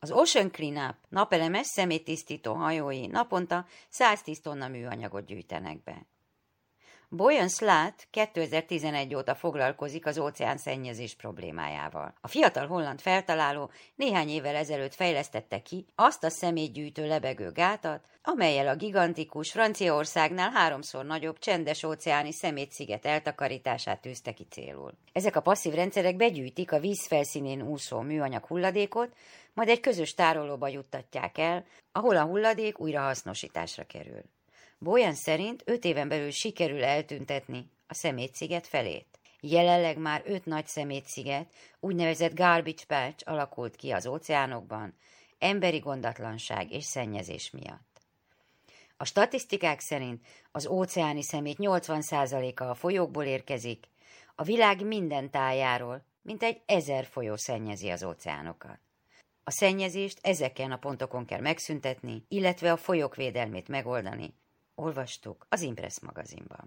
Az Ocean Cleanup napelemes szeméttisztító hajói naponta 110 tonna műanyagot gyűjtenek be. Boyan Slat 2011 óta foglalkozik az óceánszennyezés problémájával. A fiatal holland feltaláló néhány évvel ezelőtt fejlesztette ki azt a szemétgyűjtő lebegő gátat, amellyel a gigantikus, Franciaországnál 3-szor nagyobb csendes-óceáni szemétsziget eltakarítását tűzte ki célul. Ezek a passzív rendszerek begyűjtik a víz felszínén úszó műanyag hulladékot, majd egy közös tárolóba juttatják el, ahol a hulladék újrahasznosításra kerül. Boyan szerint 5 éven belül sikerül eltüntetni a szemétsziget felét. Jelenleg már 5 nagy szemétsziget, úgynevezett garbage patch alakult ki az óceánokban, emberi gondatlanság és szennyezés miatt. A statisztikák szerint az óceáni szemét 80%-a a folyókból érkezik, a világ minden tájáról mintegy 1000 folyó szennyezi az óceánokat. A szennyezést ezeken a pontokon kell megszüntetni, illetve a folyók védelmét megoldani, olvastuk az Impress magazinban.